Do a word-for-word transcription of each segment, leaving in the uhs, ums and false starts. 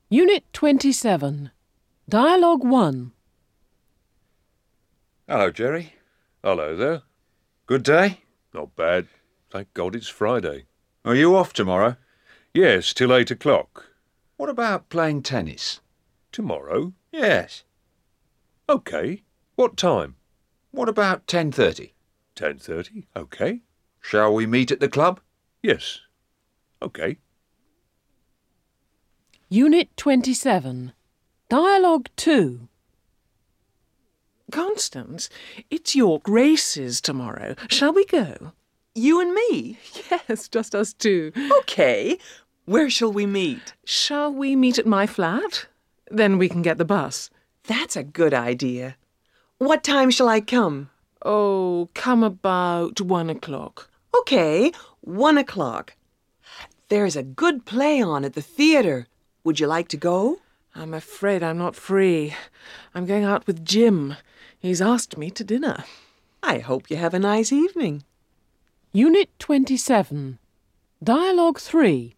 Unit twenty-seven. Dialogue one. Hello, Jerry. Hello there. Good day? Not bad. Thank God it's Friday. Are you off tomorrow? Yes, till eight o'clock. What about playing tennis? Tomorrow? Yes. OK. What time? What about ten thirty? ten thirty. OK. Shall we meet at the club? Yes. OK. Unit twenty-seven. Dialogue two. Constance, it's York races tomorrow. Shall we go? You and me? Yes, just us two. Okay. Where shall we meet? Shall we meet at my flat? Then we can get the bus. That's a good idea. What time shall I come? Oh, come about one o'clock. Okay, one o'clock. There's a good play on at the theatre. Would you like to go? I'm afraid I'm not free. I'm going out with Jim. He's asked me to dinner. I hope you have a nice evening. Unit twenty-seven. Dialogue three.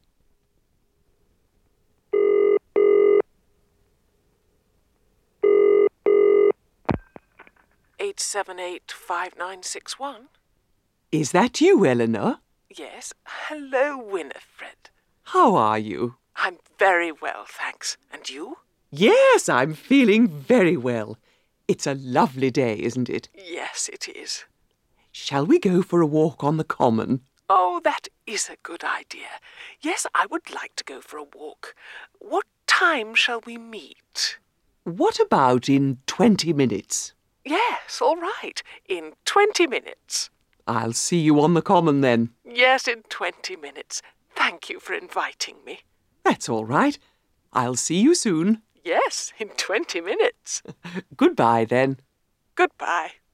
Eight seven eight five nine six one. Is that you, Eleanor? Yes. Hello, Winifred. How are you? I'm very well, thanks. And you? Yes, I'm feeling very well. It's a lovely day, isn't it? Yes, it is. Shall we go for a walk on the common? Oh, that is a good idea. Yes, I would like to go for a walk. What time shall we meet? What about in twenty minutes? Yes, all right. In twenty minutes. I'll see you on the common then. Yes, in twenty minutes. Thank you for inviting me. That's all right. I'll see you soon. Yes, in twenty minutes. Goodbye then. Goodbye.